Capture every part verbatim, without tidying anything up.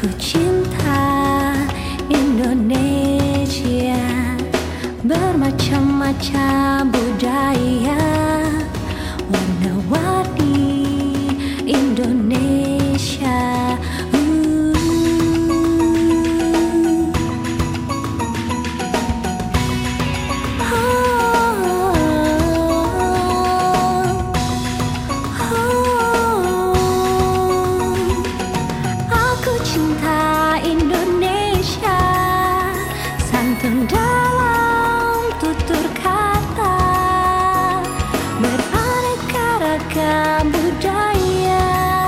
Aku cinta Indonesia, bermacam-macam budaya, warna-warni Indonesia. uh. Oh, oh, aku cinta Indonesia, santun dalam tutur kata, beraneka ragam budaya,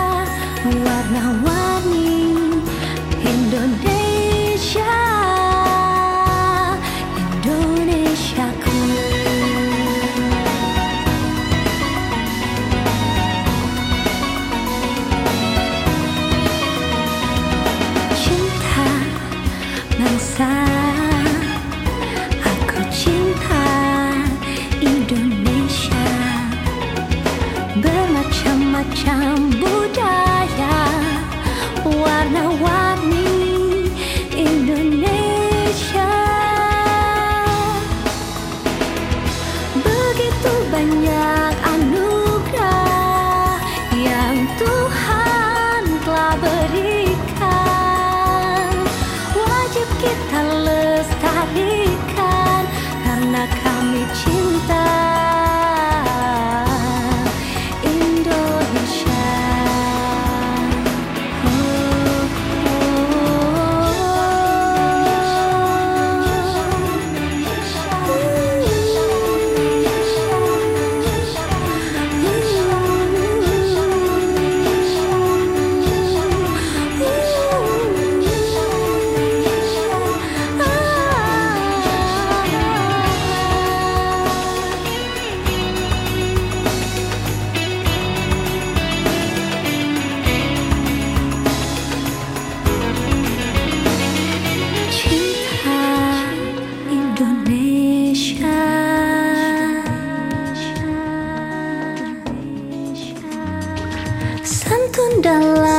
warna-warni Indonesia, Indonesiaku. Cinta bangsa, aku cinta Indonesia, bermacam-macam budaya, warna-warni Indonesia. Begitu banyak anugerah yang Tuhan telah berikan, wajib kita lestarikan karena kami cinta Indonesia. Oh, santun dalam